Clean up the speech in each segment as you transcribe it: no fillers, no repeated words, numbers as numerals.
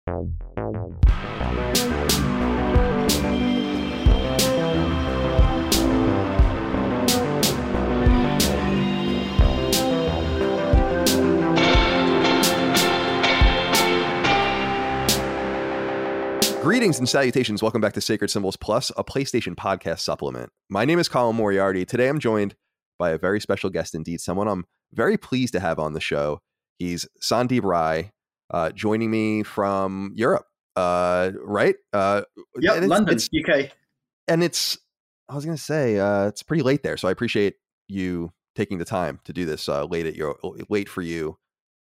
Greetings and salutations. Welcome back to Sacred Symbols Plus, a PlayStation podcast supplement. My name is Colin Moriarty. Today I'm joined by a very special guest indeed, someone I'm very pleased to have on the show. He's Sandeep Rai, joining me from Europe, right? Yep, London, UK. And I was going to say, it's pretty late there, so I appreciate you taking the time to do this late for you.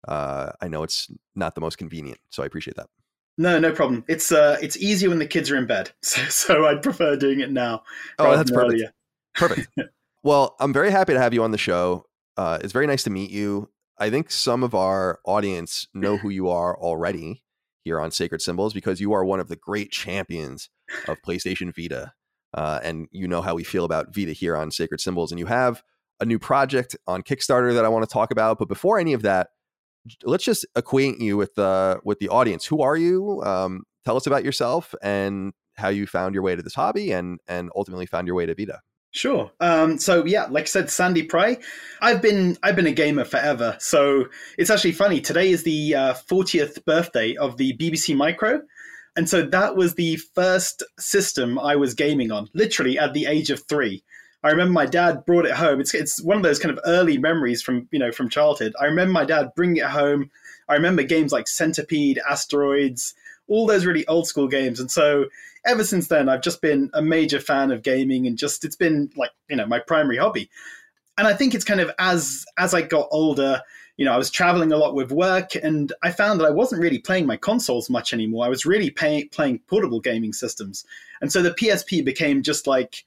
I know it's not the most convenient, so I appreciate that. No problem. It's easier when the kids are in bed, so I'd prefer doing it now. Oh, that's perfect. Perfect. Well, I'm very happy to have you on the show. It's very nice to meet you. I think some of our audience know who you are already here on Sacred Symbols because you are one of the great champions of PlayStation Vita, and you know how we feel about Vita here on Sacred Symbols. And you have a new project on Kickstarter that I want to talk about. But before any of that, let's just acquaint you with the audience. Who are you? Tell us about yourself and how you found your way to this hobby and ultimately found your way to Vita. Sure. So yeah, like I said, Sandeep Rai. I've been a gamer forever. So it's actually funny. Today is the 40th birthday of the BBC Micro. And so that was the first system I was gaming on, literally at the age of 3. I remember my dad brought it home. It's one of those kind of early memories from childhood. I remember my dad bringing it home. I remember games like Centipede, Asteroids, all those really old school games. And so ever since then, I've just been a major fan of gaming and it's been like, my primary hobby. And I think it's kind of as I got older, I was traveling a lot with work and I found that I wasn't really playing my consoles much anymore. I was really playing portable gaming systems. And so the PSP became just like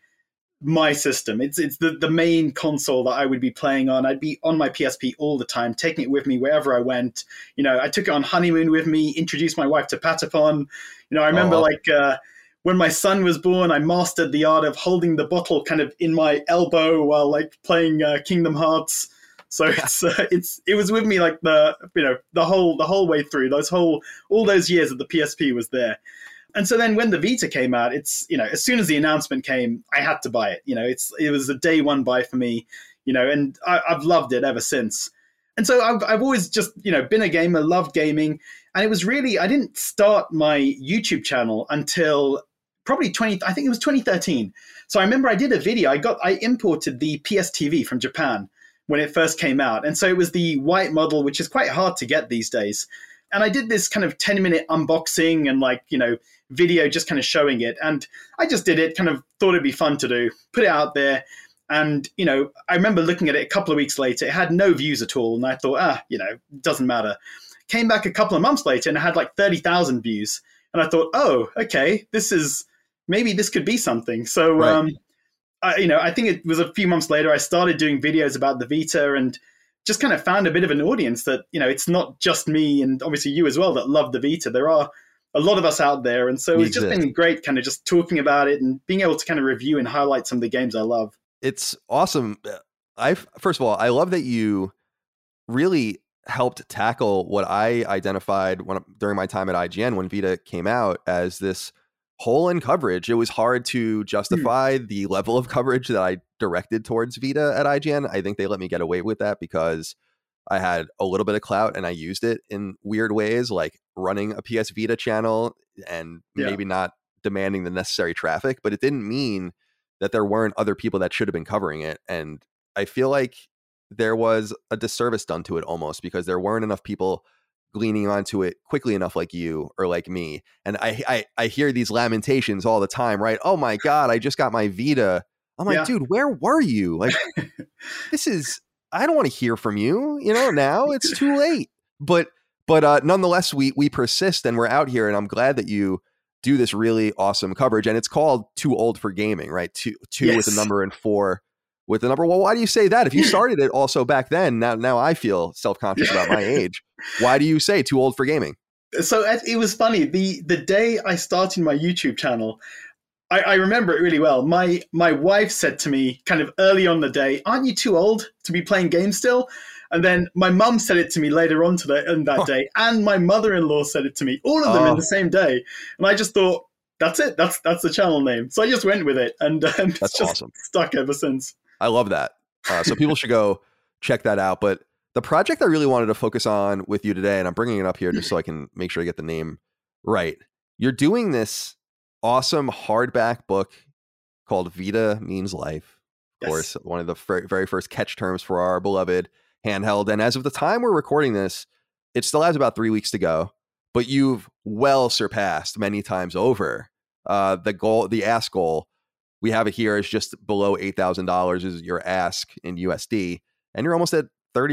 my system. It's the main console that I would be playing on. I'd be on my PSP all the time, taking it with me wherever I went. I took it on honeymoon with me, introduced my wife to Patapon. I remember when my son was born, I mastered the art of holding the bottle kind of in my elbow while playing Kingdom Hearts. So it was with me like the whole way through all those years that the PSP was there. And so then when the Vita came out, as soon as the announcement came, I had to buy it. It was a day one buy for me, and I've loved it ever since. And so I've always just, been a gamer, loved gaming. And it was really, I didn't start my YouTube channel until probably 2013. So I remember I did a video. I imported the PSTV from Japan when it first came out. And so it was the white model, which is quite hard to get these days. And I did this kind of 10-minute unboxing and video just kind of showing it. And I just did it, kind of thought it'd be fun to do, put it out there. And, I remember looking at it a couple of weeks later, it had no views at all. And I thought, doesn't matter. Came back a couple of months later and it had 30,000 views. And I thought, oh, okay, maybe this could be something. So, right. I think it was a few months later, I started doing videos about the Vita and just kind of found a bit of an audience that, it's not just me and obviously you as well that love the Vita. There are a lot of us out there. And so it's just been great kind of just talking about it and being able to kind of review and highlight some of the games I love. It's awesome. First of all, I love that you really helped tackle what I identified during my time at IGN when Vita came out as this hole in coverage. It was hard to justify the level of coverage that I directed towards Vita at IGN. I think they let me get away with that because I had a little bit of clout and I used it in weird ways, like running a PS Vita channel and maybe not demanding the necessary traffic, but it didn't mean that there weren't other people that should have been covering it. And I feel like there was a disservice done to it almost because there weren't enough people gleaning onto it quickly enough like you or like me. And I hear these lamentations all the time, right? Oh my God, I just got my Vita. I'm like, dude, where were you? Like, I don't want to hear from you, now it's too late. But nonetheless, we persist and we're out here. And I'm glad that you do this really awesome coverage. And it's called Too Old for Gaming, right? Two with the number and 4 with the number. Well, why do you say that? If you started it also back then, now I feel self-conscious about my age. Why do you say Too Old for Gaming? So it was funny. The day I started my YouTube channel, I remember it really well. My wife said to me kind of early on the day, aren't you too old to be playing games still? And then my mum said it to me later on today and that day, and my mother-in-law said it to me, all of them in the same day. And I just thought, that's it. That's the channel name. So I just went with it, and it's just awesome. Stuck ever since. I love that. So people should go check that out. But the project I really wanted to focus on with you today, and I'm bringing it up here just so I can make sure I get the name right. You're doing this awesome hardback book called Vita Means Life. Of course, one of the very first catch terms for our beloved handheld. And as of the time we're recording this, it still has about 3 weeks to go, but you've well surpassed many times over the ask goal. We have it here is just below $8,000 is your ask in USD, and you're almost at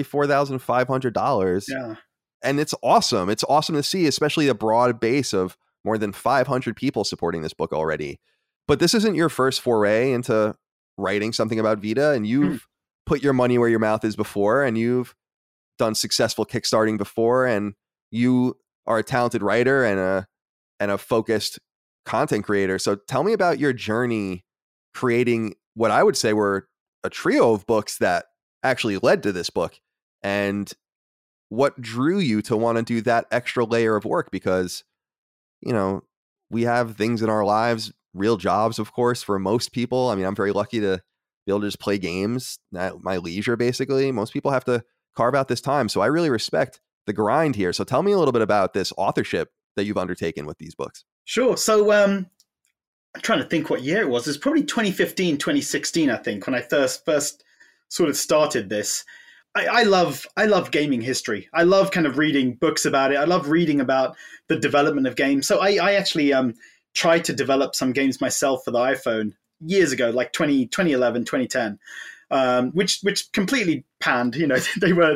$34,500. Yeah. And it's awesome. It's awesome to see, especially a broad base of more than 500 people supporting this book already. But this isn't your first foray into writing something about Vita, and you've put your money where your mouth is before, and you've done successful kickstarting before, and you are a talented writer and a focused content creator. So tell me about your journey creating what I would say were a trio of books that actually led to this book, and what drew you to want to do that extra layer of work, because, you know, we have things in our lives, real jobs, of course, for most people. I mean, I'm very lucky to be able to just play games at my leisure, basically. Most people have to carve out this time. So I really respect the grind here. So tell me a little bit about this authorship that you've undertaken with these books. Sure. So I'm trying to think what year it was. It's probably 2015, 2016, I think, when I first sort of started this. I love gaming history. I love kind of reading books about it. I love reading about the development of games. So I actually tried to develop some games myself for the iPhone years ago, like 2011, 2010, which completely panned. You know,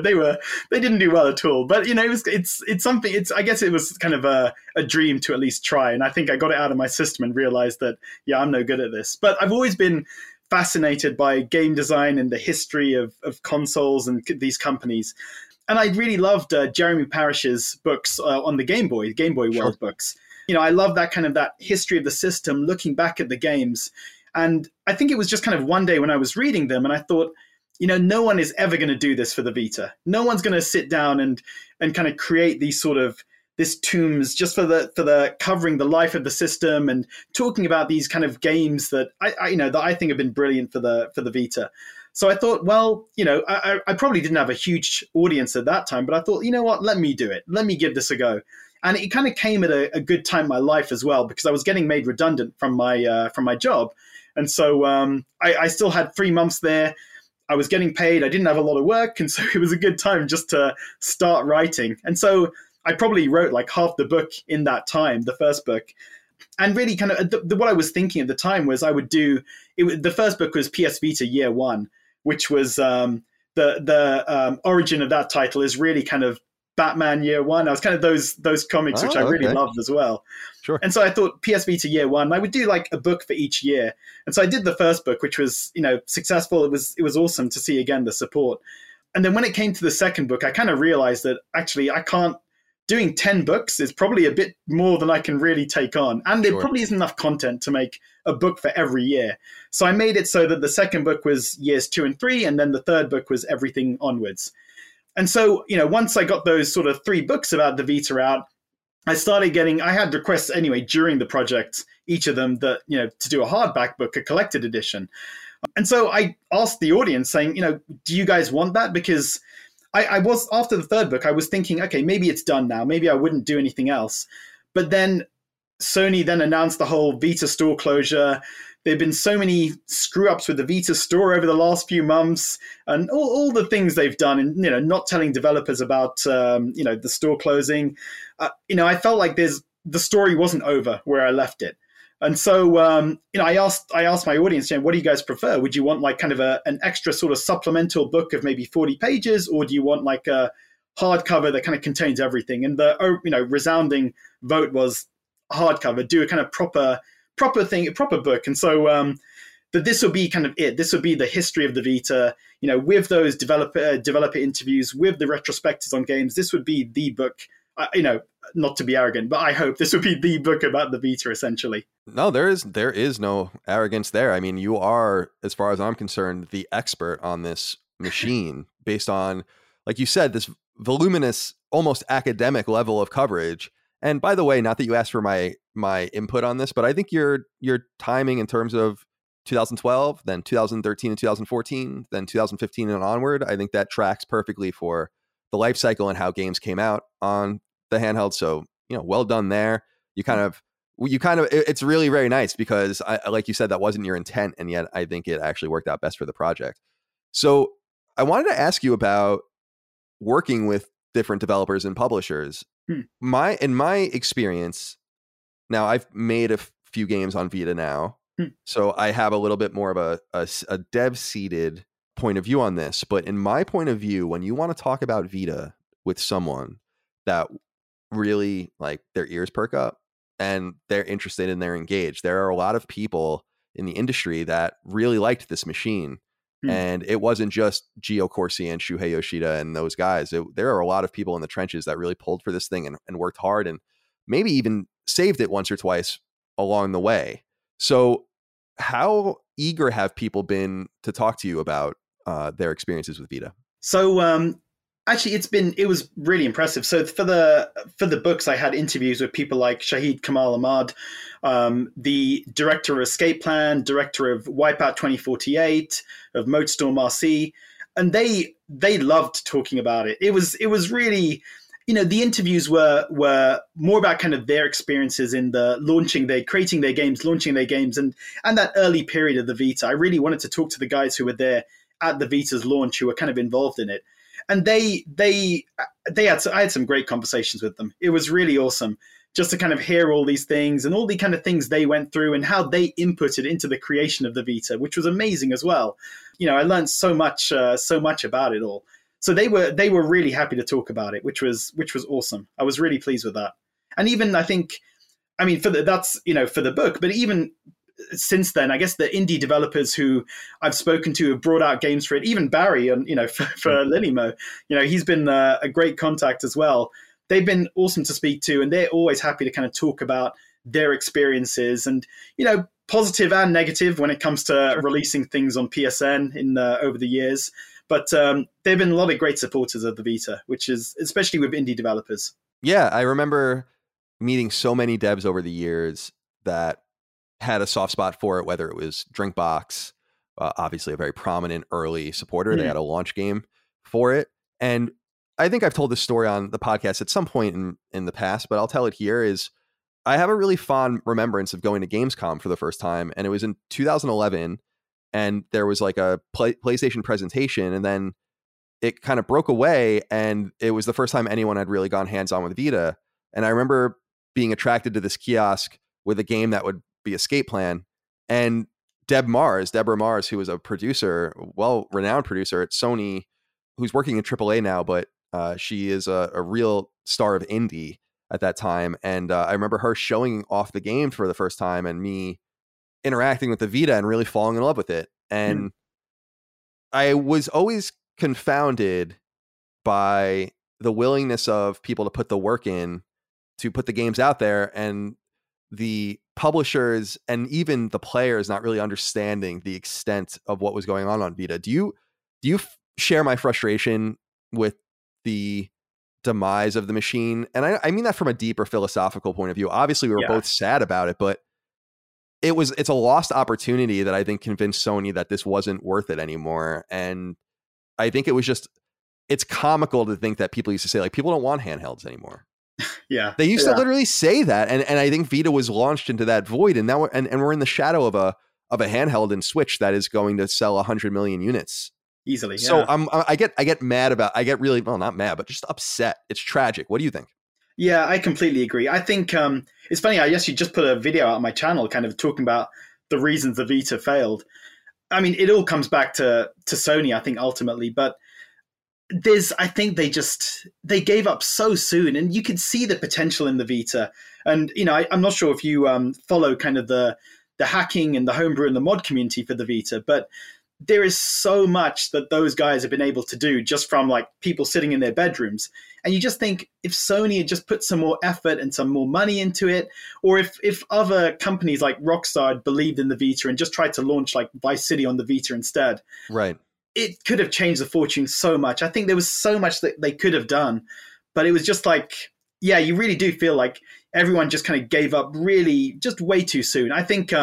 they didn't do well at all. But you know, it's something. I guess it was kind of a dream to at least try. And I think I got it out of my system and realized that I'm no good at this. But I've always been fascinated by game design and the history of consoles and these companies. And I really loved Jeremy Parish's books on the Game Boy World books. You know, I love that kind of that history of the system, looking back at the games. And I think it was just kind of one day when I was reading them and I thought, you know, no one is ever going to do this for the Vita. No one's going to sit down and kind of create these sort of this tombs just for the covering the life of the system and talking about these kind of games that I think have been brilliant for the Vita. So I thought, well, you know, I probably didn't have a huge audience at that time, but I thought, you know what, let me do it. Let me give this a go. And it kind of came at a good time in my life as well, because I was getting made redundant from my job. And so I still had 3 months there. I was getting paid. I didn't have a lot of work. And so it was a good time just to start writing. And so I probably wrote like half the book in that time, the first book. And really kind of what I was thinking at the time was I would do it. The first book was PS Vita Year One, which was the origin of that title is really kind of Batman Year One. I was kind of those comics, which I really loved as well. Sure. And so I thought PS Vita Year One, I would do like a book for each year. And so I did the first book, which was, you know, successful. It was awesome to see again the support. And then when it came to the second book, I kind of realized that actually I can't. Doing 10 books is probably a bit more than I can really take on. And there probably isn't enough content to make a book for every year. So I made it so that the second book was years 2 and 3, and then the third book was everything onwards. And so, you know, once I got those sort of 3 books about the Vita out, I had requests anyway during the project, each of them that, you know, to do a hardback book, a collected edition. And so I asked the audience saying, you know, do you guys want that? Because I was, after the third book, I was thinking, okay, maybe it's done now. Maybe I wouldn't do anything else. But then Sony then announced the whole Vita store closure. There have been so many screw-ups with the Vita store over the last few months, and all the things they've done, and, you know, not telling developers about, you know, the store closing. You know, I felt like the story wasn't over where I left it. And so, you know, I asked my audience, you know, what do you guys prefer? Would you want like kind of an extra sort of supplemental book of maybe 40 pages, or do you want like a hardcover that kind of contains everything? And the, you know, resounding vote was hardcover, do a kind of proper book. And so that this will be kind of it. This will be the history of the Vita, you know, with those developer interviews, with the retrospectives on games. This would be the book, you know, not to be arrogant, but I hope this would be the book about the Vita, essentially. No, there is no arrogance there. I mean, you are, as far as I'm concerned, the expert on this machine based on, like you said, this voluminous, almost academic level of coverage. And by the way, not that you asked for my input on this, but I think your timing in terms of 2012, then 2013 and 2014, then 2015 and onward, I think that tracks perfectly for the life cycle and how games came out on the handheld. So, well done there. It's really very nice because like you said, that wasn't your intent. And yet I think it actually worked out best for the project. So I wanted to ask you about working with different developers and publishers. In my experience, now I've made a few games on Vita now, so I have a little bit more of a dev-seated point of view on this. But in my point of view, when you want to talk about Vita with someone that really like their ears perk up and they're interested and they're engaged, there are a lot of people in the industry that really liked this machine. And it wasn't just Gio Corsi and Shuhei Yoshida and those guys. There are a lot of people in the trenches that really pulled for this thing and worked hard and maybe even saved it once or twice along the way. So how eager have people been to talk to you about their experiences with Vita? So actually, it was really impressive. So for the books, I had interviews with people like Shahid Kamal Ahmad, the director of Escape Plan, director of Wipeout 2048, of Motorstorm RC, and they loved talking about it. It was really, the interviews were more about kind of their experiences in creating their games, launching their games, and that early period of the Vita. I really wanted to talk to the guys who were there at the Vita's launch, who were kind of involved in it. And I had some great conversations with them. It was really awesome just to kind of hear all these things and all the kind of things they went through and how they inputted into the creation of the Vita, which was amazing as well. I learned so much about it all. So they were really happy to talk about it, which was awesome. I was really pleased with that. And even for the book, but even since then, I guess the indie developers who I've spoken to have brought out games for it. Even Barry, for Lilimo, he's been a great contact as well. They've been awesome to speak to, and they're always happy to kind of talk about their experiences and, positive and negative when it comes to releasing things on PSN over the years. But they've been a lot of great supporters of the Vita, which is especially with indie developers. Yeah, I remember meeting so many devs over the years that had a soft spot for it, whether it was Drinkbox, obviously a very prominent early supporter. They had a launch game for it. And I think I've told this story on the podcast at some point in the past, but I'll tell it here is I have a really fond remembrance of going to Gamescom for the first time. And it was in 2011 and there was like a PlayStation presentation and then it kind of broke away. And it was the first time anyone had really gone hands-on with Vita. And I remember being attracted to this kiosk with a game that would be Escape Plan, and Deborah Mars, who was a producer, well-renowned producer at Sony, who's working in AAA now, but she is a real star of indie at that time. And I remember her showing off the game for the first time and me interacting with the Vita and really falling in love with it. And I was always confounded by the willingness of people to put the work in to put the games out there, and the publishers and even the players not really understanding the extent of what was going on Vita. Do you share my frustration with the demise of the machine? And I mean that from a deeper philosophical point of view. Obviously, we were both sad about it, but it's a lost opportunity that I think convinced Sony that this wasn't worth it anymore. And I think it's comical to think that people used to say like people don't want handhelds anymore. Yeah, they used to literally say that, and I think Vita was launched into that void, and now we're in the shadow of a handheld and Switch that is going to sell 100 million units easily. Yeah. So I get mad about. I get really not mad, but just upset. It's tragic. What do you think? Yeah, I completely agree. I think it's funny. I actually just put a video out on my channel, kind of talking about the reasons the Vita failed. I mean, it all comes back to Sony, I think, ultimately, but. I think they gave up so soon, and you could see the potential in the Vita. And I'm not sure if you follow kind of the hacking and the homebrew and the mod community for the Vita, but there is so much that those guys have been able to do just from like people sitting in their bedrooms. And you just think if Sony had just put some more effort and some more money into it, or if other companies like Rockstar had believed in the Vita and just tried to launch like Vice City on the Vita instead, right? it could have changed the fortune so much. I think there was so much that they could have done, but it was just like, yeah, you really do feel like everyone just kind of gave up really just way too soon. I think,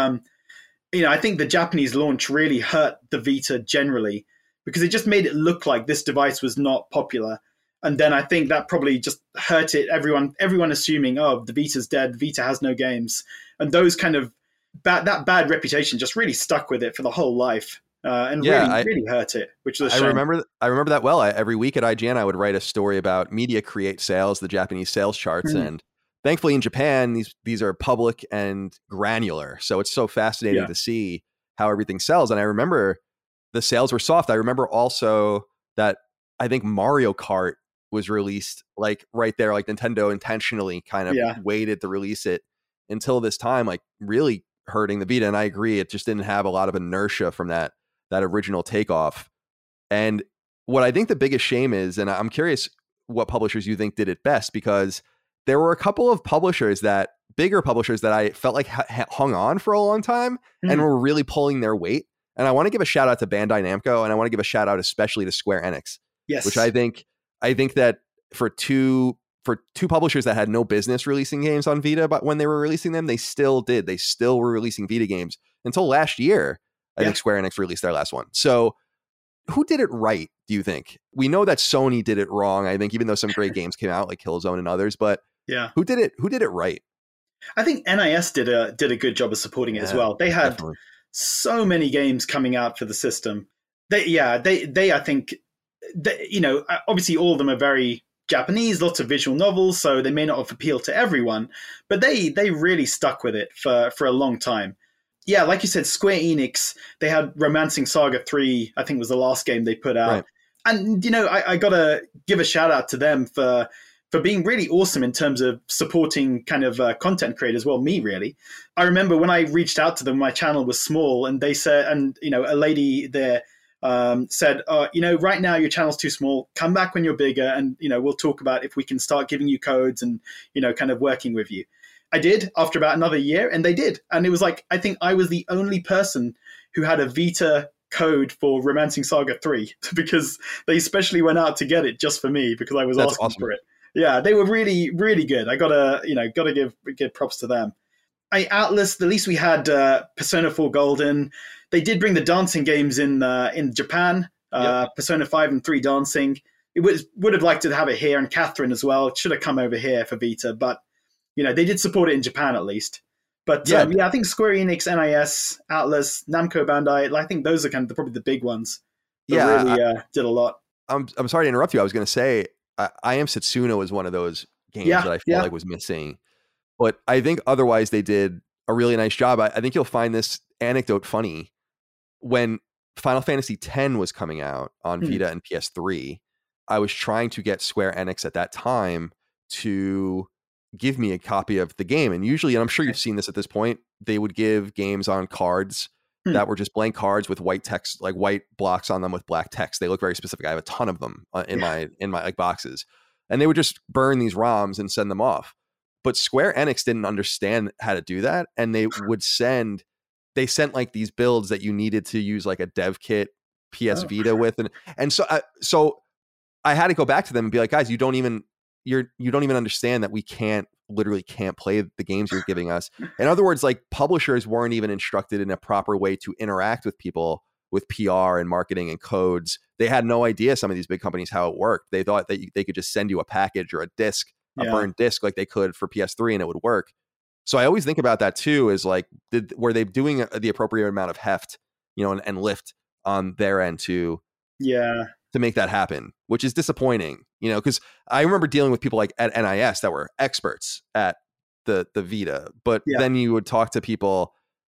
I think the Japanese launch really hurt the Vita generally because it just made it look like this device was not popular. And then I think that probably just hurt it. Everyone assuming, oh, the Vita's dead, Vita has no games. And those kind of that bad reputation just really stuck with it for the whole life. And really hurt it, which was a shame. I remember that well. Every week at IGN, I would write a story about Media Create sales, the Japanese sales charts. And thankfully in Japan, these are public and granular. So it's so fascinating to see how everything sells. And I remember the sales were soft. I remember also that I think Mario Kart was released like right there, like Nintendo intentionally kind of waited to release it until this time, like really hurting the Vita. And I agree, it just didn't have a lot of inertia from that original takeoff. And what I think the biggest shame is, and I'm curious what publishers you think did it best, because there were a couple of bigger publishers that I felt like hung on for a long time and were really pulling their weight. And I want to give a shout out to Bandai Namco, and I want to give a shout out especially to Square Enix. Yes. Which I think that for two publishers that had no business releasing games on Vita, but when they were releasing them, they still did. They still were releasing Vita games until last year. I think Square Enix released their last one. So who did it right, do you think? We know that Sony did it wrong, I think, even though some great games came out like Killzone and others, but who did it right? I think NIS did a good job of supporting it as well. They had so many games coming out for the system. They I think, obviously all of them are very Japanese, lots of visual novels, so they may not have appealed to everyone, but they really stuck with it for a long time. Yeah, like you said, Square Enix, they had Romancing Saga 3, I think was the last game they put out. Right. And, I got to give a shout out to them for being really awesome in terms of supporting kind of content creators. Well, me, really. I remember when I reached out to them, my channel was small, and they said, and, a lady there said, right now your channel's too small. Come back when you're bigger, and, we'll talk about if we can start giving you codes and, kind of working with you. I did after about another year, and they did. And it was like, I think I was the only person who had a Vita code for Romancing Saga 3 because they especially went out to get it just for me because I was asking for it. Yeah, they were really, really good. I gotta give props to them. Atlas, at least we had Persona 4 Golden. They did bring the dancing games in Japan, Persona 5 and 3 dancing. It would have liked to have it here, and Catherine as well. It should have come over here for Vita, but they did support it in Japan at least. But I think Square Enix, NIS, Atlas, Namco Bandai, I think those are kind of probably the big ones that really did a lot. I'm sorry to interrupt you. I was going to say, I Am Setsuna was one of those games that I felt like was missing. But I think otherwise they did a really nice job. I think you'll find this anecdote funny. When Final Fantasy X was coming out on Vita and PS3, I was trying to get Square Enix at that time to give me a copy of the game. And usually, and I'm sure you've seen this at this point, they would give games on cards that were just blank cards with white text, like white blocks on them with black text. They look very specific. I have a ton of them in my like boxes, and they would just burn these ROMs and send them off. But Square Enix didn't understand how to do that, and they sent like these builds that you needed to use like a dev kit PS Vita with, and so I had to go back to them and be like, guys, you don't even understand that we literally can't play the games you're giving us. In other words, like publishers weren't even instructed in a proper way to interact with people with PR and marketing and codes. They had no idea, some of these big companies, how it worked. They thought that they could just send you a package or a disc, a burned disc like they could for PS3 and it would work. So I always think about that too, is like, were they doing the appropriate amount of heft, and lift on their end to make that happen, which is disappointing, because I remember dealing with people like at NIS that were experts at the Vita, but then you would talk to people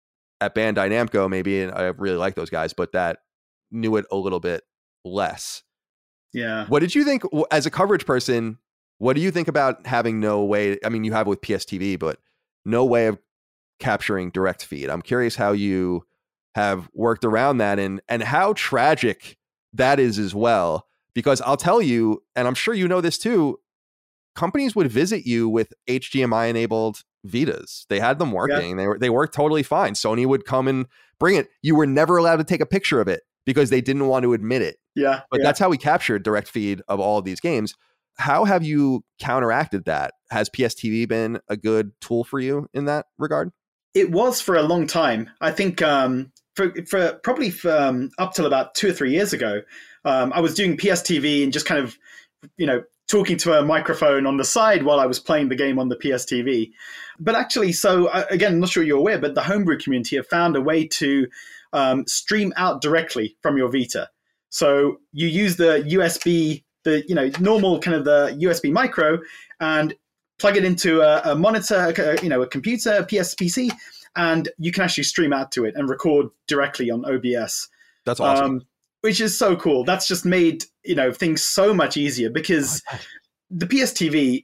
at Bandai Namco, maybe, and I really like those guys, but that knew it a little bit less. Yeah. What did you think as a coverage person? What do you think about having no way? I mean, you have with PSTV, but no way of capturing direct feed. I'm curious how you have worked around that and how tragic that is as well, because I'll tell you, and I'm sure you know this too, companies would visit you with HDMI enabled Vitas. They had them working. They worked totally fine. Sony would come and bring it. You were never allowed to take a picture of it because they didn't want to admit it. Yeah. But that's how we captured direct feed of all of these games. How have you counteracted that? Has PSTV been a good tool for you in that regard? It was for a long time. I think for probably up till about 2 or 3 years ago, I was doing PSTV and just kind of, talking to a microphone on the side while I was playing the game on the PSTV. But actually, so again, I'm not sure you're aware, but the homebrew community have found a way to stream out directly from your Vita. So you use the USB, normal kind of the USB micro, and plug it into a monitor, a computer, a PC, and you can actually stream out to it and record directly on OBS. That's awesome. Which is so cool. That's just made things so much easier, because the PSTV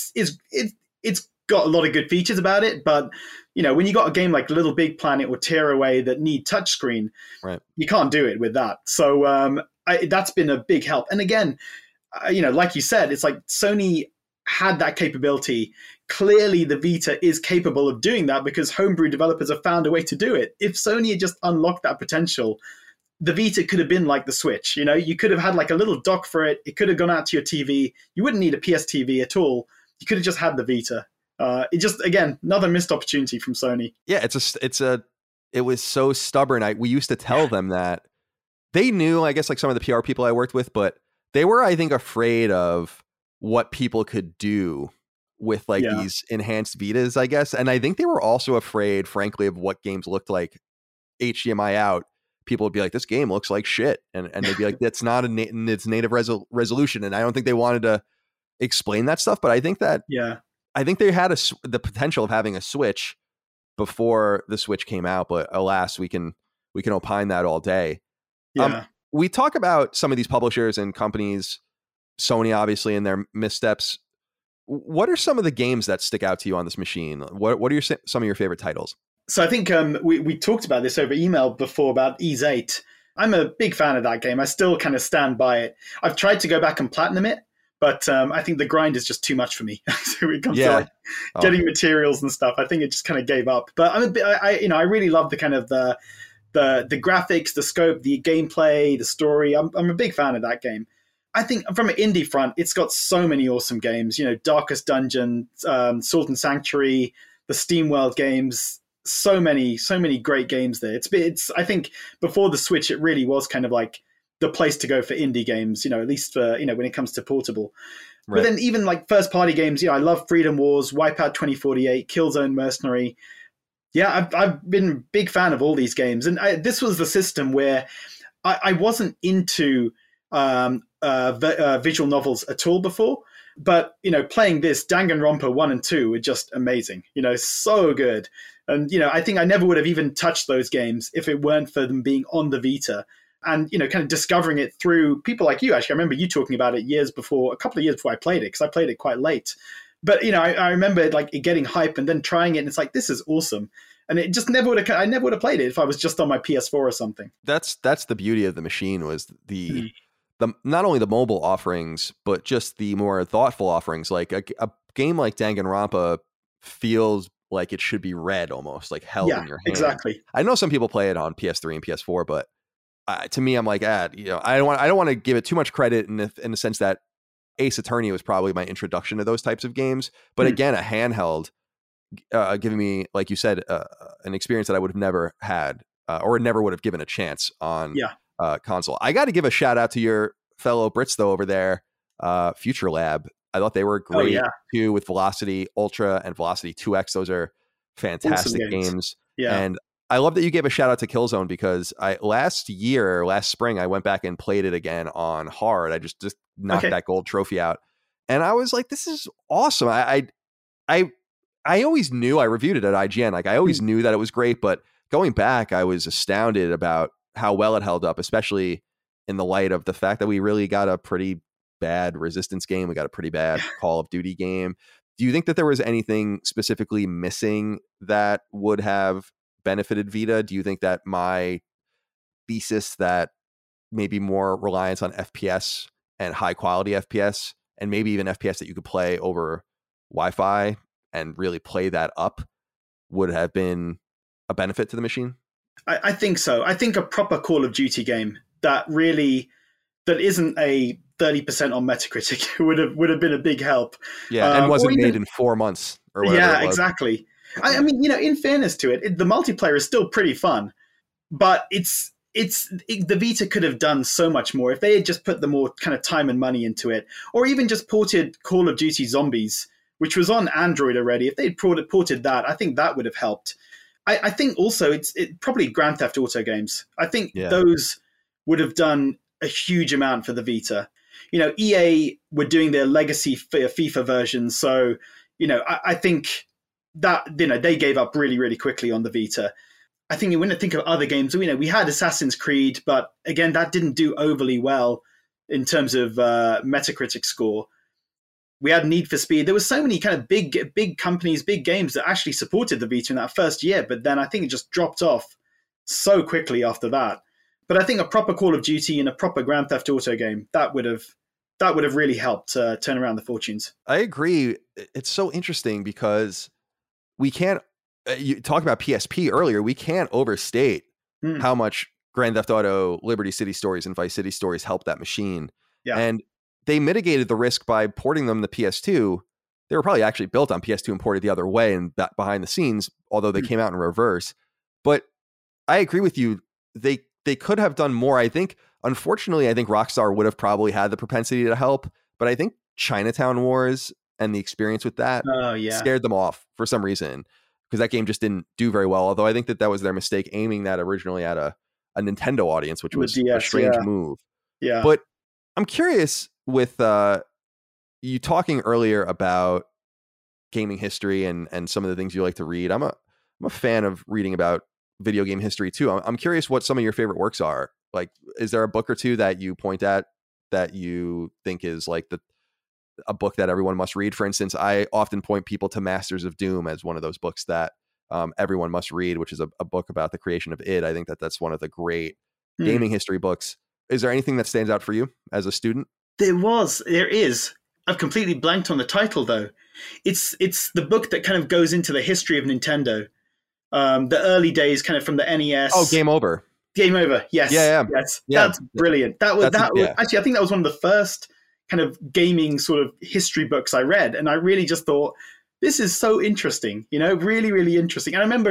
it's got a lot of good features about it, but when you got a game like Little Big Planet or Tearaway that need touchscreen, right, you can't do it with that. So that's been a big help. And again, like you said, it's like Sony had that capability. Clearly, the Vita is capable of doing that because homebrew developers have found a way to do it. If Sony had just unlocked that potential, the Vita could have been like the Switch. You could have had like a little dock for it. It could have gone out to your TV. You wouldn't need a PSTV at all. You could have just had the Vita. It just, again, another missed opportunity from Sony. Yeah, it was so stubborn. We used to tell them that they knew, I guess, like some of the PR people I worked with, but they were, I think, afraid of what people could do with these enhanced Vitas, I guess. And I think they were also afraid, frankly, of what games looked like HDMI out. People would be like, this game looks like shit. And they'd be like, that's not its native resolution. And I don't think they wanted to explain that stuff. But I think that, I think they had the potential of having a Switch before the Switch came out. But alas, we can opine that all day. Yeah. We talk about some of these publishers and companies, Sony, obviously, and their missteps. What are some of the games that stick out to you on this machine? What are some of your favorite titles? So I think we talked about this over email before about Ys 8. I'm a big fan of that game. I still kind of stand by it. I've tried to go back and platinum it, but I think the grind is just too much for me. So it comes to getting materials and stuff. I think it just kind of gave up. But I really love the kind of the graphics, the scope, the gameplay, the story. I'm a big fan of that game. I think from an indie front, it's got so many awesome games. Darkest Dungeon, Salt and Sanctuary, the SteamWorld games. So many great games there. It's I think before the Switch, it really was kind of like the place to go for indie games, at least for, when it comes to portable. Right. But then even like first party games, I love Freedom Wars, Wipeout 2048, Killzone Mercenary. Yeah, I've been a big fan of all these games. And this was the system where I wasn't into visual novels at all before. But, playing this, Danganronpa 1 and 2 were just amazing, so good. And, I think I never would have even touched those games if it weren't for them being on the Vita and, kind of discovering it through people like you. Actually, I remember you talking about it a couple of years before I played it, because I played it quite late. But, I remember like it getting hype and then trying it, and it's like, this is awesome. And it just I never would have played it if I was just on my PS4 or something. That's the beauty of the machine, was the not only the mobile offerings, but just the more thoughtful offerings. Like a game like Danganronpa feels like it should be read, almost like held in your hand. Exactly. I know some people play it on PS3 and PS4, but to me, I'm like, I don't want to give it too much credit in the sense that Ace Attorney was probably my introduction to those types of games. But again, a handheld giving me, like you said, an experience that I would have never had or never would have given a chance on console. I got to give a shout out to your fellow Brits though over there, Future Lab. I thought they were great too, with Velocity Ultra and Velocity 2X. Those are fantastic awesome games. Yeah. And I love that you gave a shout out to Killzone, because last spring, I went back and played it again on hard. I just knocked that gold trophy out. And I was like, this is awesome. I always knew, I reviewed it at IGN. Like I always knew that it was great, but going back, I was astounded about how well it held up, especially in the light of the fact that we really got a pretty bad Resistance game. We got a pretty bad Call of Duty game. Do you think that there was anything specifically missing that would have benefited Vita? Do you think that my thesis that maybe more reliance on FPS and high quality FPS, and maybe even FPS that you could play over Wi-Fi and really play that up, would have been a benefit to the machine? I think so. I think a proper Call of Duty game that isn't a 30% on Metacritic would have been a big help. Yeah, and wasn't made in 4 months or whatever. Yeah, exactly. I mean, in fairness to it, the multiplayer is still pretty fun, but the Vita could have done so much more if they had just put the more kind of time and money into it, or even just ported Call of Duty Zombies, which was on Android already. If they'd ported that, I think that would have helped. I think also it's probably Grand Theft Auto games. I think those would have done a huge amount for the Vita. EA were doing their legacy FIFA versions, so I think that they gave up really, really quickly on the Vita. I think when I think of other games, we had Assassin's Creed, but again, that didn't do overly well in terms of Metacritic score. We had Need for Speed. There were so many kind of big companies, big games that actually supported the Vita in that first year, but then I think it just dropped off so quickly after that. But I think a proper Call of Duty and a proper Grand Theft Auto game, that would have really helped turn around the fortunes. I agree. It's so interesting because we can't, you talked about PSP earlier, we can't overstate how much Grand Theft Auto, Liberty City Stories, and Vice City Stories helped that machine. Yeah. And they mitigated the risk by porting them to PS2. They were probably actually built on PS2 and ported the other way and that behind the scenes, although they came out in reverse. But I agree with you. They could have done more. I think, unfortunately, Rockstar would have probably had the propensity to help, but I think Chinatown Wars and the experience with that scared them off for some reason, because that game just didn't do very well. Although I think that was their mistake, aiming that originally at a Nintendo audience, which was a strange move. Yeah. But I'm curious with you talking earlier about gaming history and some of the things you like to read. I'm a fan of reading about video game history too. I'm curious what some of your favorite works are. Like, is there a book or two that you point at that you think is like a book that everyone must read? For instance, I often point people to Masters of Doom as one of those books that everyone must read, which is a book about the creation of id. I think that's one of the great gaming history books. Is there anything that stands out for you as a student? There is. I've completely blanked on the title though. It's the book that kind of goes into the history of Nintendo. The early days, kind of from the NES. Oh, Game Over. Game Over. Yes. Yes. That's brilliant. That was actually, I think that was one of the first kind of gaming sort of history books I read, and I really just thought, this is so interesting. Really, really interesting. And I remember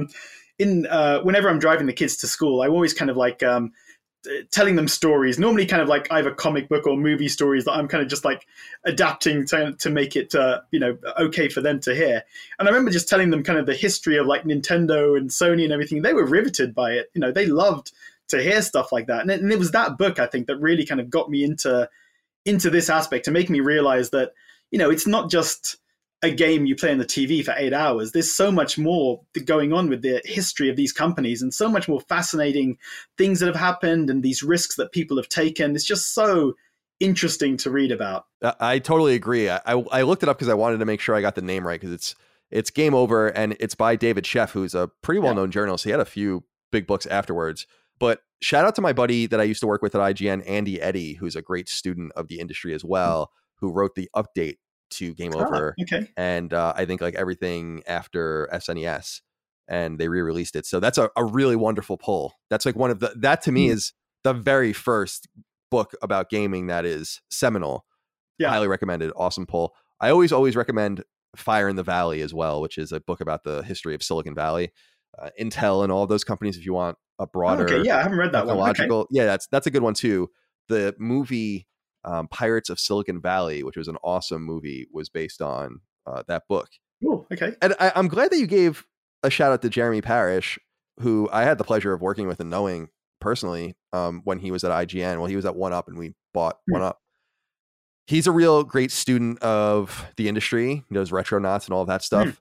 whenever I'm driving the kids to school, I always kind of like telling them stories, normally kind of like either comic book or movie stories that I'm kind of just like adapting to make it okay for them to hear. And I remember just telling them kind of the history of like Nintendo and Sony and everything. They were riveted by it. They loved to hear stuff like that. And it was that book, I think, that really kind of got me into this aspect, to make me realize that it's not just a game you play on the TV for 8 hours. There's so much more going on with the history of these companies, and so much more fascinating things that have happened and these risks that people have taken. It's just so interesting to read about. I totally agree. I looked it up because I wanted to make sure I got the name right, because it's Game Over, and it's by David Sheff, who's a pretty well-known journalist. He had a few big books afterwards. But shout out to my buddy that I used to work with at IGN, Andy Eddy, who's a great student of the industry as well, who wrote the update to Game Over. Okay. And I think like everything after SNES, and they re-released it. So that's a really wonderful pull. That's like one of that to me is the very first book about gaming that is seminal. Yeah. Highly recommended. Awesome pull. I always recommend Fire in the Valley as well, which is a book about the history of Silicon Valley, Intel, and all of those companies. If you want a broader, I haven't read that one. Okay. Yeah, that's a good one too. The movie Pirates of Silicon Valley, which was an awesome movie, was based on that book. Oh, okay. And I'm glad that you gave a shout out to Jeremy Parish, who I had the pleasure of working with and knowing personally when he was at IGN. Well, he was at 1UP, and we bought 1UP. He's a real great student of the industry. He knows Retronauts and all of that stuff.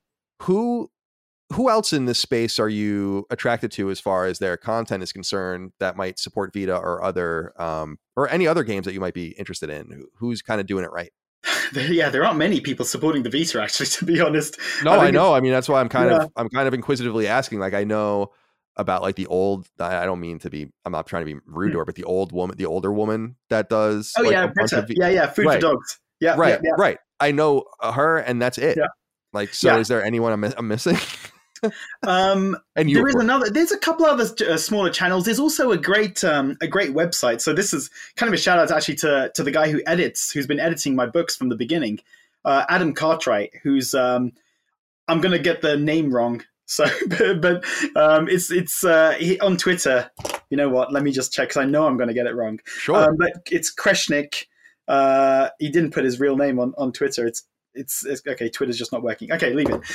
Who else in this space are you attracted to as far as their content is concerned that might support Vita or other or any other games that you might be interested in? Who's kind of doing it right? Yeah, there aren't many people supporting the Vita, actually, to be honest. No, I know. I mean, that's why I'm kind of inquisitively asking. Like, I know about like the old. I don't mean to be. I'm not trying to be rude to her, but the older woman that does. Oh, like, yeah, Britta. Food for Dogs. Yeah, right. I know her, and that's it. Yeah. Like, so is there anyone I'm missing? And you, There of is course. another. There's a couple other smaller channels. There's also a great website. So this is kind of a shout out actually to the guy who's been editing my books from the beginning, Adam Cartwright, who's I'm gonna get the name wrong. So, but it's on Twitter. You know what? Let me just check because I know I'm gonna get it wrong. Sure. But it's Kreshnik. He didn't put his real name on Twitter. It's okay. Twitter's just not working. Okay, leave it.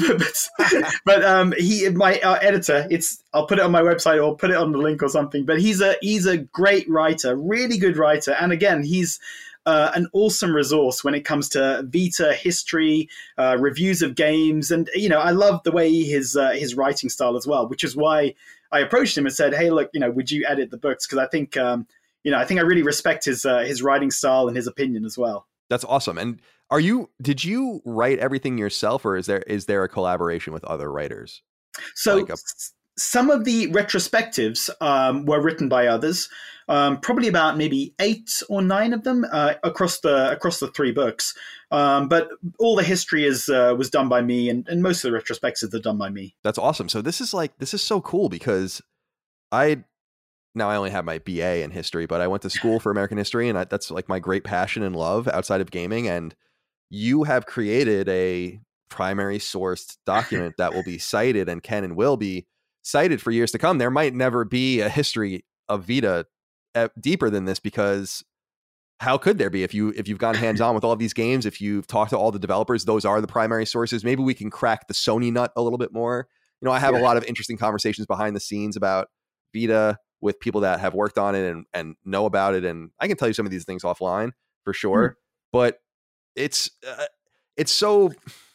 But he, my editor. I'll put it on my website or put it on the link or something. But he's a great writer, really good writer, and again, he's an awesome resource when it comes to Vita history, reviews of games, and I love the way his writing style as well, which is why I approached him and said, "Hey, look, would you edit the books?" Because I think I think I really respect his writing style and his opinion as well. That's awesome. And did you write everything yourself, or is there a collaboration with other writers? So Like some of the retrospectives were written by others, probably about maybe 8 or 9 of them across the 3 books. But all the history was done by me, and most of the retrospectives are done by me. that's awesome. So this is so cool because I only have my BA in history, but I went to school for American history, and that's like my great passion and love outside of gaming. And you have created a primary sourced document that will be cited and can and will be cited for years to come. There might never be a history of Vita deeper than this, because how could there be if you've gone hands on with all of these games, if you've talked to all the developers, those are the primary sources. Maybe we can crack the Sony nut a little bit more. I have a lot of interesting conversations behind the scenes about Vita with people that have worked on it and know about it. And I can tell you some of these things offline for sure, but it's so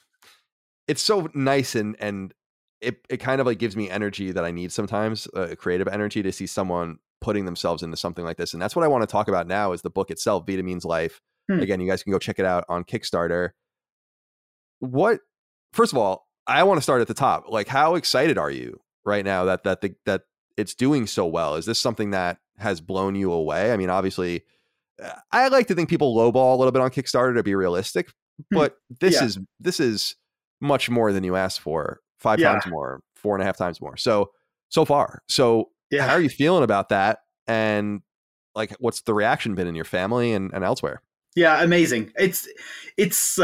nice. And it kind of like gives me energy that I need sometimes, creative energy, to see someone putting themselves into something like this. And that's what I want to talk about now, is the book itself, Vita Means Life. Again, you guys can go check it out on Kickstarter. First of all, I want to start at the top. Like, how excited are you right now that it's doing so well? Is this something that has blown you away? I mean, obviously, I like to think people lowball a little bit on Kickstarter to be realistic, but this is much more than you asked for. 5 times more, 4.5 times more. So far. So how are you feeling about that? And like, what's the reaction been in your family and elsewhere? Yeah, amazing. It's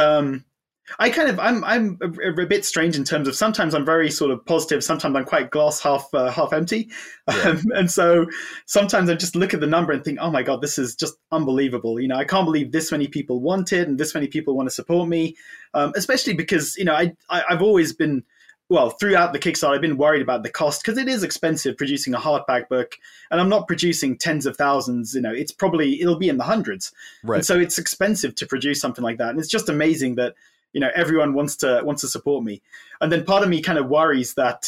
I'm a bit strange in terms of sometimes I'm very sort of positive, sometimes I'm quite glass half empty, and so sometimes I just look at the number and think, oh my god, this is just unbelievable. I can't believe this many people want it and this many people want to support me, especially because I've always been. Well, throughout the Kickstarter, I've been worried about the cost because it is expensive producing a hardback book, and I'm not producing tens of thousands. It'll be in the hundreds, Right? And so it's expensive to produce something like that. And it's just amazing that everyone wants to support me. And then part of me kind of worries that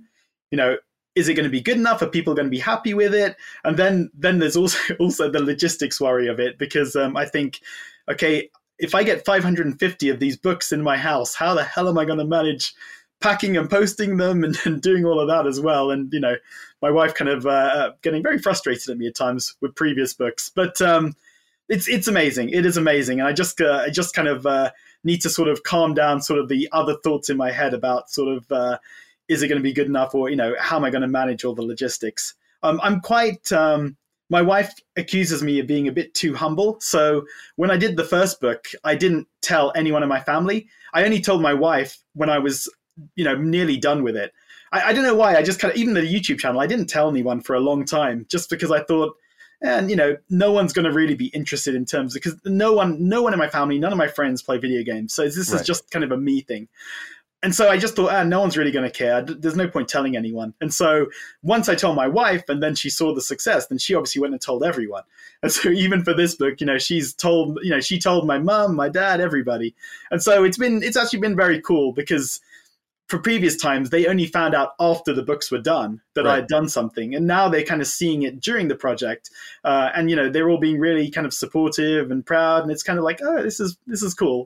is it going to be good enough? Are people going to be happy with it? And then there's also the logistics worry of it, because I think, okay, if I get 550 of these books in my house, how the hell am I going to manage packing and posting them and doing all of that as well? And my wife kind of getting very frustrated at me at times with previous books, but it's amazing. It is amazing, and I just kind of need to sort of calm down sort of the other thoughts in my head about sort of is it going to be good enough, or how am I going to manage all the logistics? I'm quite. My wife accuses me of being a bit too humble. So when I did the first book, I didn't tell anyone in my family. I only told my wife when I was nearly done with it. I don't know why. I just kind of, even the YouTube channel, I didn't tell anyone for a long time, just because I thought, and no one's going to really be interested in terms of, because no one in my family, none of my friends play video games. So this is just kind of a me thing. And so I just thought, no one's really going to care. There's no point telling anyone. And so once I told my wife, and then she saw the success, then she obviously went and told everyone. And so even for this book, she told my mom, my dad, everybody. And so it's actually been very cool, because for previous times, they only found out after the books were done that I had done something. And now they're kind of seeing it during the project. And, they're all being really kind of supportive and proud. And it's kind of like, oh, this is cool.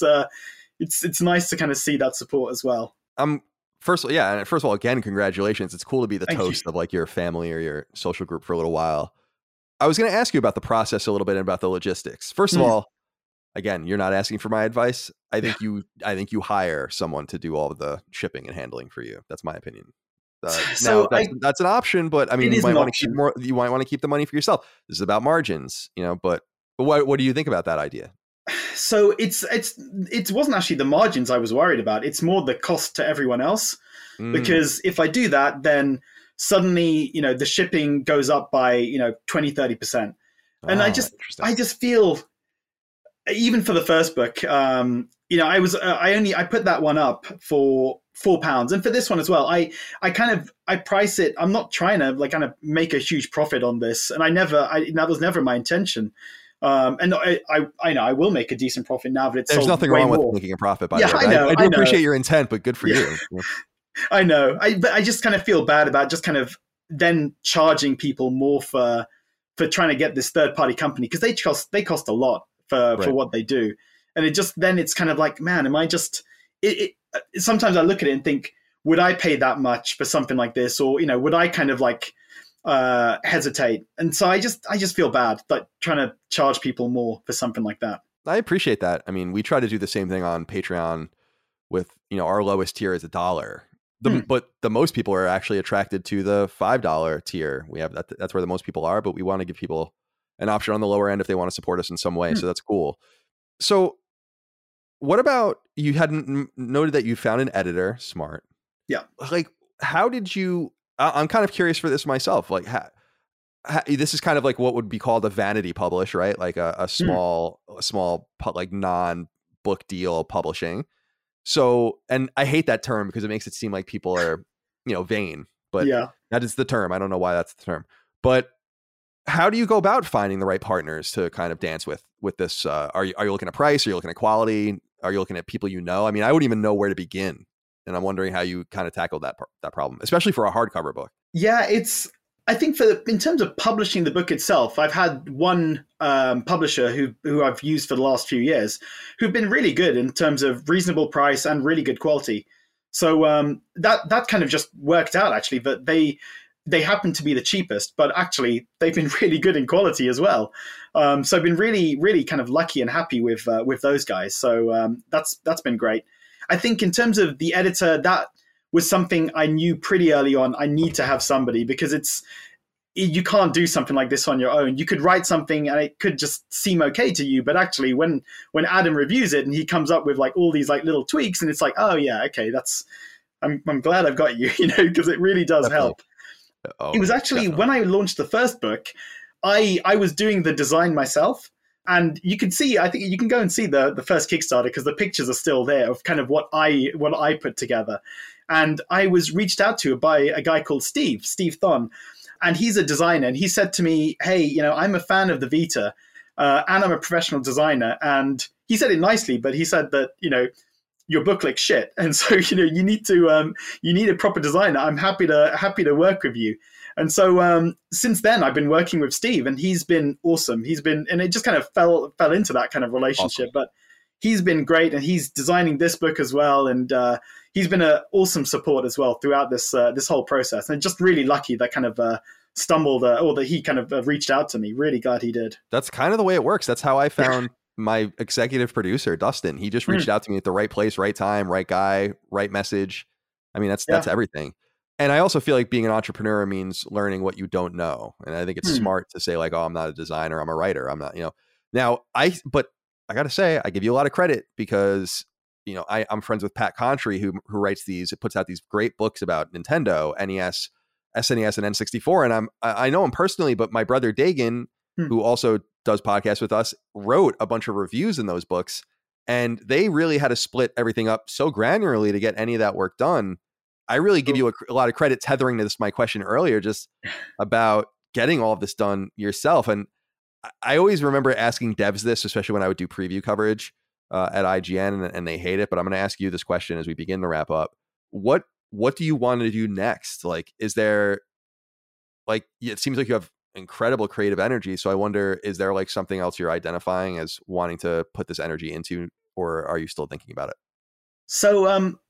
It's nice to kind of see that support as well. First of all, again, congratulations. It's cool to be the toast of like your family or your social group for a little while. I was going to ask you about the process a little bit and about the logistics. First of all, again, you're not asking for my advice. I think you hire someone to do all of the shipping and handling for you. That's my opinion. Now So that's an option, but I mean, it you is might an want to keep option. more. You might want to keep the money for yourself. This is about margins, But what do you think about that idea? So it wasn't actually the margins I was worried about. It's more the cost to everyone else. Mm. Because if I do that, then suddenly, the shipping goes up by, 20, 30%. And Oh, interesting. I just feel, even for the first book, I put that one up for £4. And for this one as well, I price it. I'm not trying to kind of make a huge profit on this. And that was never my intention. And I know I will make a decent profit now that it's There's sold nothing way wrong with more. making a profit, by Yeah, the way. I know. I do I know. appreciate your intent, but good for Yeah. you. I know. But I just kind of feel bad about just kind of then charging people more for trying to get this third party company, because they cost a lot for Right. what they do, and it's kind of like, man, am I just? Sometimes I look at it and think, would I pay that much for something like this, or would I kind of like hesitate? And so I just feel bad like trying to charge people more for something like that. I appreciate that. I mean, we try to do the same thing on Patreon with, our lowest tier is $1. But the most people are actually attracted to the $5 tier. We have that's where the most people are, but we want to give people an option on the lower end if they want to support us in some way. So that's cool. So what about, you hadn't noted that you found an editor? Smart. Yeah. Like, how did you, I'm kind of curious for this myself. Like, this is kind of like what would be called a vanity publish, right? Like a small, like non-book deal publishing. So, and I hate that term because it makes it seem like people are, vain, but Yeah. that is the term. I don't know why that's the term, but how do you go about finding the right partners to kind of dance with this? Are you looking at price? Are you looking at quality? Are you looking at people? I mean, I wouldn't even know where to begin. And I'm wondering how you kind of tackled that problem, especially for a hardcover book. Yeah, I think in terms of publishing the book itself, I've had one publisher who I've used for the last few years, who've been really good in terms of reasonable price and really good quality. So that kind of just worked out, actually. But they happen to be the cheapest, but actually they've been really good in quality as well. So I've been really, really kind of lucky and happy with those guys. So that's been great. I think in terms of the editor, that was something I knew pretty early on. I need to have somebody, because you can't do something like this on your own. You could write something and it could just seem okay to you, but actually when Adam reviews it and he comes up with like all these like little tweaks, and it's like, oh yeah, okay, I'm glad I've got you, because it really does Definitely. help. Oh, It was actually definitely. when I launched the first book, I was doing the design myself. And you can see, I think you can go and see the first Kickstarter, because the pictures are still there of kind of what I put together. And I was reached out to by a guy called Steve Thon, and he's a designer. And he said to me, "Hey, I'm a fan of the Vita, and I'm a professional designer." And he said it nicely, but he said that your book looks shit, and so you need a proper designer. I'm happy to work with you. And so since then, I've been working with Steve, and he's been awesome. And it just kind of fell into that kind of relationship. Awesome. But he's been great, and he's designing this book as well. And he's been an awesome support as well throughout this whole process. And just really lucky that kind of stumbled, or that he kind of reached out to me. Really glad he did. That's kind of the way it works. That's how I found my executive producer, Dustin. He just reached out to me at the right place, right time, right guy, right message. I mean, that's everything. And I also feel like being an entrepreneur means learning what you don't know. And I think it's smart to say like, oh, I'm not a designer, I'm a writer. I'm not, now but I got to say, I give you a lot of credit because, I'm friends with Pat Contry, who writes it puts out these great books about Nintendo, NES, SNES, and N64. And I know him personally, but my brother Dagan, who also does podcasts with us, wrote a bunch of reviews in those books. And they really had to split everything up so granularly to get any of that work done. I really give you a lot of credit, tethering to my question earlier, just about getting all of this done yourself. And I always remember asking devs this, especially when I would do preview coverage at IGN, and they hate it. But I'm going to ask you this question as we begin to wrap up. What do you want to do next? Like, is there, like, it seems like you have incredible creative energy. So I wonder, is there like something else you're identifying as wanting to put this energy into, or are you still thinking about it? So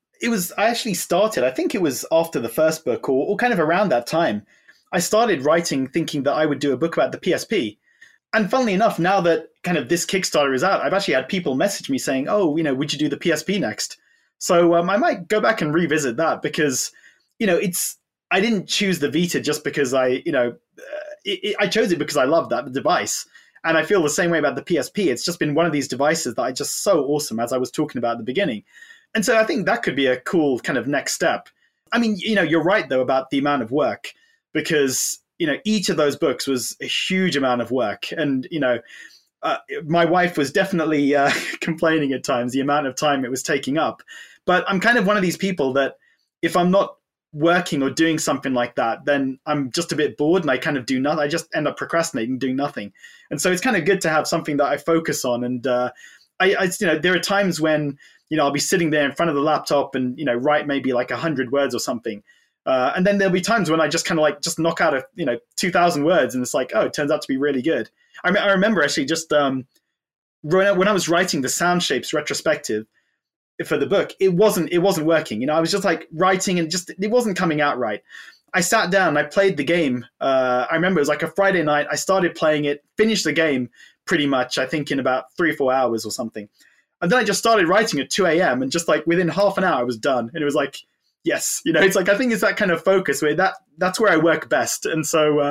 I actually started, I think it was after the first book, or kind of around that time, I started writing thinking that I would do a book about the PSP. And funnily enough, now that kind of this Kickstarter is out, I've actually had people message me saying, "Oh, would you do the PSP next?" So I might go back and revisit that because, it's I didn't choose the Vita just because I chose it because I love that device. And I feel the same way about the PSP. It's just been one of these devices that are just so awesome, as I was talking about at the beginning. And so I think that could be a cool kind of next step. I mean, you're right, though, about the amount of work, because, each of those books was a huge amount of work. And, my wife was definitely complaining at times the amount of time it was taking up. But I'm kind of one of these people that if I'm not working or doing something like that, then I'm just a bit bored and I kind of do nothing. I just end up procrastinating, doing nothing. And so it's kind of good to have something that I focus on. And there are times when, I'll be sitting there in front of the laptop and, write maybe like 100 words or something. And then there'll be times when I just kind of like just knock out 2,000 words, and it's like, oh, it turns out to be really good. I remember actually just when I was writing the Sound Shapes retrospective for the book, it wasn't working. I was just like writing and just it wasn't coming out right. I sat down, I played the game. I remember it was like a Friday night. I started playing it, finished the game pretty much, I think in about 3 or 4 hours or something. And then I just started writing at 2 a.m. and just like within half an hour I was done. And it was like, yes, it's like, I think it's that kind of focus where that's where I work best. And so,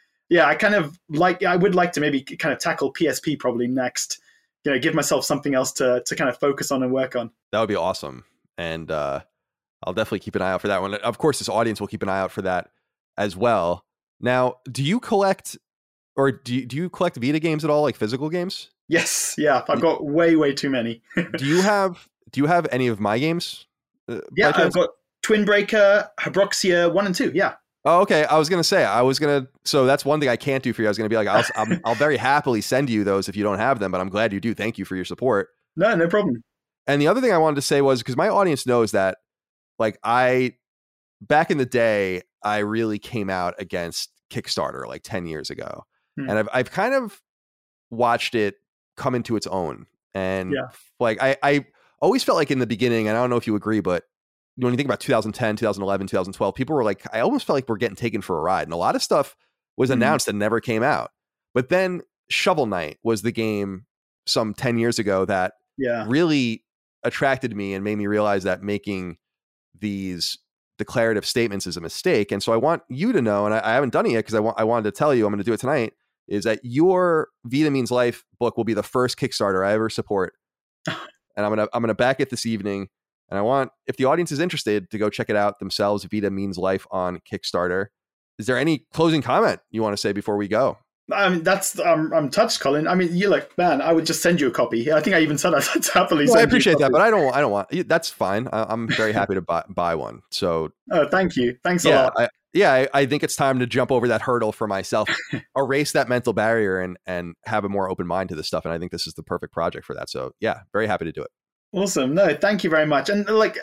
I would like to maybe kind of tackle PSP probably next, give myself something else to kind of focus on and work on. That would be awesome. And I'll definitely keep an eye out for that one. Of course, this audience will keep an eye out for that as well. Now, do you collect Vita games at all, like physical games? Yes. Yeah. I've got way, way too many. Do you have any of my games? Yeah, I've got Twin Breaker, Habroxia 1 and 2. Yeah. Oh, okay. So that's one thing I can't do for you. I was going to be like, I'll very happily send you those if you don't have them, but I'm glad you do. Thank you for your support. No problem. And the other thing I wanted to say was, because my audience knows that, like, back in the day, I really came out against Kickstarter like 10 years ago. And I've kind of watched it come into its own. And like, I always felt like in the beginning, and I don't know if you agree, but when you think about 2010, 2011, 2012, people were like, I almost felt like we're getting taken for a ride. And a lot of stuff was announced and never came out. But then Shovel Knight was the game some 10 years ago that really attracted me and made me realize that making these declarative statements is a mistake. And so I want you to know, and I haven't done it yet because I wanted to tell you, I'm going to do it tonight, is that your Vita Means Life book will be the first Kickstarter I ever support. And I'm gonna back it this evening. And I want, if the audience is interested, to go check it out themselves, Vita Means Life on Kickstarter. Is there any closing comment you want to say before we go? I mean, I'm touched, Colin. I mean, you're like, man, I would just send you a copy. I think I even said I'd happily send you a copy. I appreciate that, but I don't want. That's fine. I'm very happy to buy one. So, thank you. Thanks a lot. I think it's time to jump over that hurdle for myself, erase that mental barrier, and have a more open mind to this stuff. And I think this is the perfect project for that. So, yeah, very happy to do it. Awesome. No, thank you very much. And like,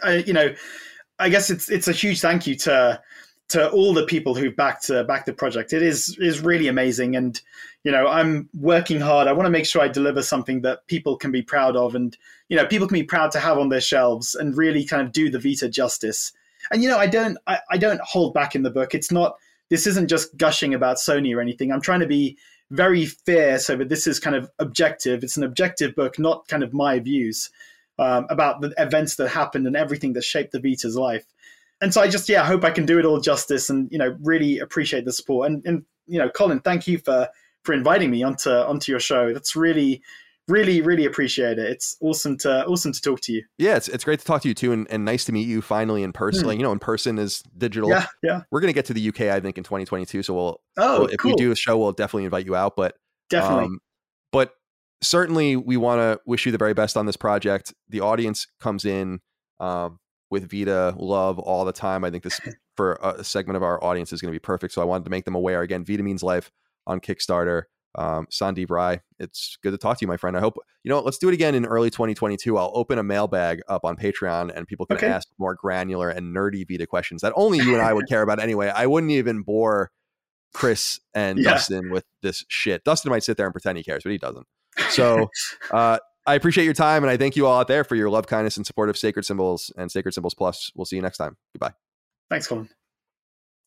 I guess it's a huge thank you to all the people who backed the project. It is really amazing. And, I'm working hard. I want to make sure I deliver something that people can be proud of, and, people can be proud to have on their shelves and really kind of do the Vita justice. And, I don't hold back in the book. This isn't just gushing about Sony or anything. I'm trying to be very fair so that this is kind of objective. It's an objective book, not kind of my views about the events that happened and everything that shaped the Vita's life. And so I just, hope I can do it all justice and, really appreciate the support. And Colin, thank you for inviting me onto your show. That's really, really, really appreciate it. It's awesome to talk to you. Yeah, it's great to talk to you too. And nice to meet you finally in person. Like, in person is digital. Yeah. We're going to get to the UK, I think, in 2022. So if cool. we do a show, we'll definitely invite you out. But definitely. But certainly we want to wish you the very best on this project. The audience comes in with Vita love all the time. I think this for a segment of our audience is going to be perfect. So I wanted to make them aware. Again, Vita Means Life on Kickstarter. Sandeep Rai, it's good to talk to you, my friend. I hope, let's do it again in early 2022. I'll open a mailbag up on Patreon and people can ask more granular and nerdy Vita questions that only you and I would care about anyway. I wouldn't even bore Chris and Dustin with this shit. Dustin might sit there and pretend he cares, but he doesn't. So I appreciate your time, and I thank you all out there for your love, kindness, and support of Sacred Symbols and Sacred Symbols Plus. We'll see you next time. Goodbye. Thanks, Colin.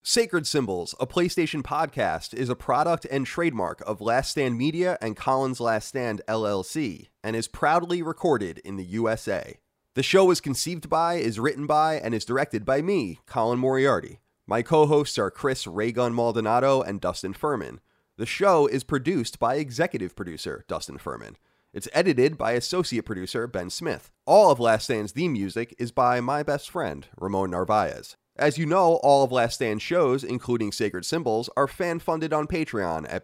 Sacred Symbols, a PlayStation podcast, is a product and trademark of Last Stand Media and Collins Last Stand LLC, and is proudly recorded in the USA. The show is conceived by, is written by, and is directed by me, Colin Moriarty. My co-hosts are Chris Raygun Maldonado and Dustin Furman. The show is produced by executive producer Dustin Furman. It's edited by associate producer Ben Smith. All of Last Stand's theme music is by my best friend, Ramon Narvaez. As you know, all of Last Stand shows, including Sacred Symbols, are fan-funded on Patreon at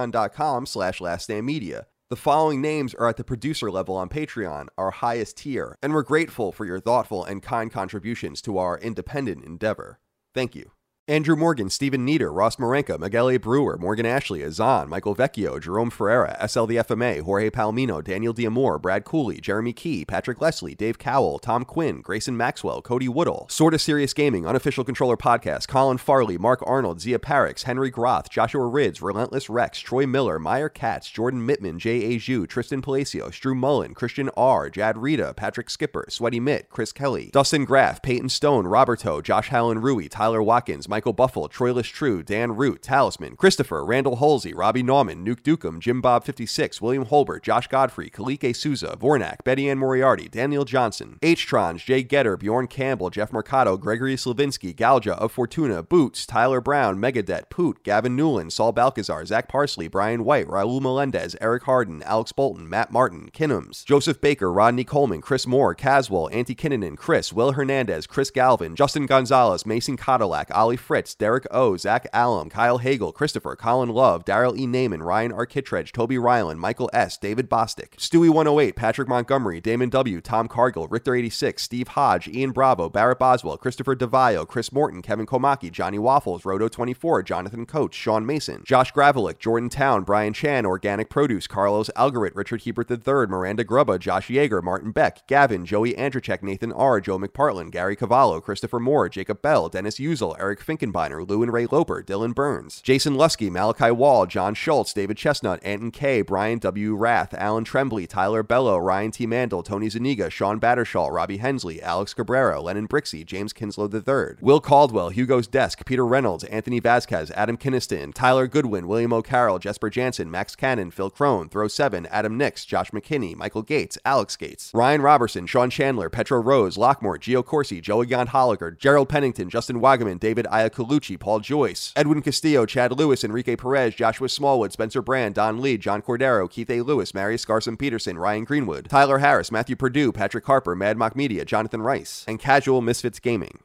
patreon.com/laststandmedia. The following names are at the producer level on Patreon, our highest tier, and we're grateful for your thoughtful and kind contributions to our independent endeavor. Thank you. Andrew Morgan, Stephen Nieder, Ross Marenka, Miguel A. Brewer, Morgan Ashley, Azan, Michael Vecchio, Jerome Ferreira, SL the FMA, Jorge Palomino, Daniel Diamore, Brad Cooley, Jeremy Key, Patrick Leslie, Dave Cowell, Tom Quinn, Grayson Maxwell, Cody Woodall, Sorta Serious Gaming, Unofficial Controller Podcast, Colin Farley, Mark Arnold, Zia Parix, Henry Groth, Joshua Rids, Relentless Rex, Troy Miller, Meyer Katz, Jordan Mittman, J. A. Zhu, Tristan Palacios, Drew Mullen, Christian R., Jad Rita, Patrick Skipper, Sweaty Mitt, Chris Kelly, Dustin Graff, Peyton Stone, Roberto, Josh Hallen Rui, Tyler Watkins, Michael Buffle, Troy True, Dan Root, Talisman, Christopher, Randall Halsey, Robbie Nauman, Nuke Dukem, Jim Bob 56, William Holbert, Josh Godfrey, Kalike Souza, Vornak, Betty Ann Moriarty, Daniel Johnson, H-Trons, Jay Getter, Bjorn Campbell, Jeff Mercado, Gregory Slavinsky, Galja of Fortuna, Boots, Tyler Brown, Megadet, Poot, Gavin Newland, Saul Balcazar, Zach Parsley, Brian White, Raul Melendez, Eric Harden, Alex Bolton, Matt Martin, Kinnums, Joseph Baker, Rodney Coleman, Chris Moore, Caswell, Antti Kinnunen, Chris, Will Hernandez, Chris Galvin, Justin Gonzalez, Mason Cadillac, Ollie Fritz, Derek O, Zach Allum, Kyle Hagel, Christopher, Colin Love, Daryl E. Naiman, Ryan R. Kittredge, Toby Ryland, Michael S., David Bostic, Stewie 108, Patrick Montgomery, Damon W., Tom Cargill, Richter 86, Steve Hodge, Ian Bravo, Barrett Boswell, Christopher DeVio, Chris Morton, Kevin Komaki, Johnny Waffles, Roto 24, Jonathan Coates, Sean Mason, Josh Gravelick, Jordan Town, Brian Chan, Organic Produce, Carlos Algarit, Richard Hebert III, Miranda Grubba, Josh Yeager, Martin Beck, Gavin, Joey Andrzejczyk, Nathan R., Joe McPartlin, Gary Cavallo, Christopher Moore, Jacob Bell, Dennis Uzel, Eric Finkenbeiner, Lou and Ray Loper, Dylan Burns, Jason Lusky, Malachi Wall, John Schultz, David Chestnut, Anton K., Brian W. Rath, Alan Trembley, Tyler Bello, Ryan T. Mandel, Tony Zuniga, Sean Battershall, Robbie Hensley, Alex Cabrera, Lennon Brixey, James Kinslow III, Will Caldwell, Hugo's Desk, Peter Reynolds, Anthony Vasquez, Adam Kinniston, Tyler Goodwin, William O'Carroll, Jesper Jansen, Max Cannon, Phil Crone, Throw 7, Adam Nix, Josh McKinney, Michael Gates, Alex Gates, Ryan Robertson, Sean Chandler, Petro Rose, Lockmore, Gio Corsi, Joey Gond Holliger, Gerald Pennington, Justin Wagaman, David Iacolucci, Paul Joyce, Edwin Castillo, Chad Lewis, Enrique Perez, Joshua Smallwood, Spencer Brand, Don Lee, John Cordero, Keith A. Lewis, Marius Garson Peterson, Ryan Greenwood, Tyler Harris, Matthew Purdue, Patrick Harper, Mad Mock Media, Jonathan Rice, and Casual Misfits Gaming.